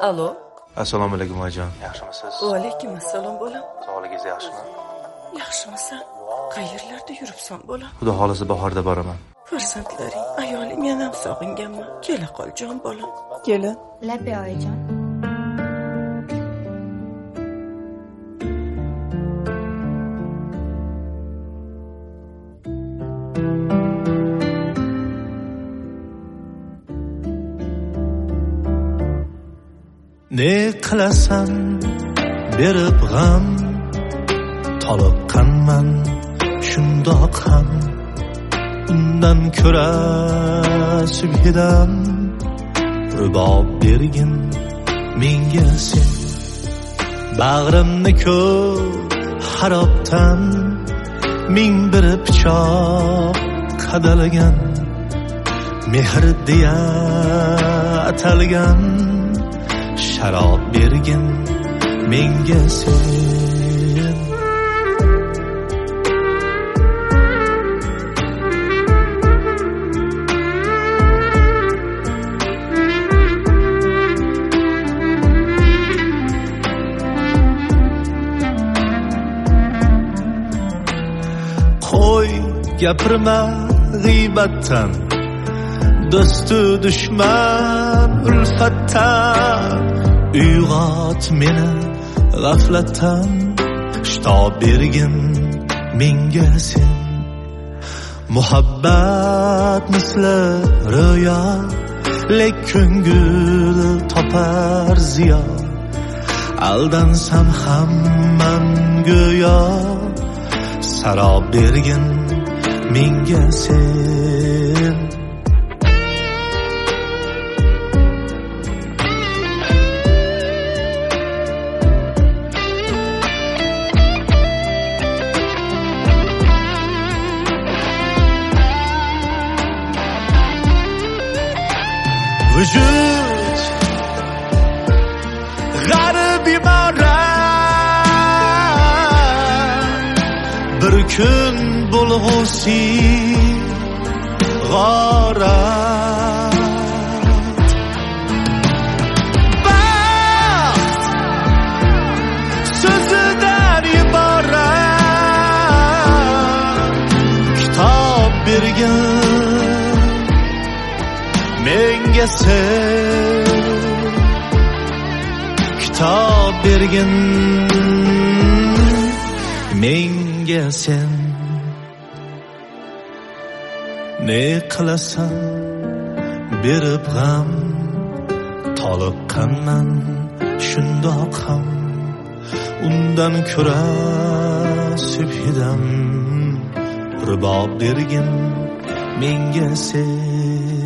Alo. Assalomu alaykum onajon. Yaxshimisiz? Va alaykum assalom bolam. Sog'ligingiz yaxshimi? Yaxshimisan? Qayerlarda yuribsan bolam? Xudo xolisa bahorda boraman. Farzandlaring, ayoling yana ham sog'inganman. Kela qol jon bolam. Kela. Labi oyijon. Ne qilasan berib g'am, toliqqanman shundoq ham. Undan ko'ra subhidam rubob bergin menga sen. Bag'rimni ko'p harobdan ming bir pichoq qadalgan, mehr deya atalgan sharob bergin menga sen. Qo'y gapirma g'iybatdan, do'stu dushman ulfatdan. Uyg'ot meni g'aflatdan, shitob bergin menga sen. Muhabbat misli ro'yo, lek ko'ngil topar ziyo. Aldansam ham man go'yo, sarob bergin menga sen. Vücut g'arib imorat, bir kun bo'lg'usi g'orat. Baxt so'zidan iborat, kitob bergin menga sen. Kitob bergin menga sen. Ne qilasan berib g'am, toliqqanman shundoq ham. Undan ko'ra subhidam rubob bergin menga sen.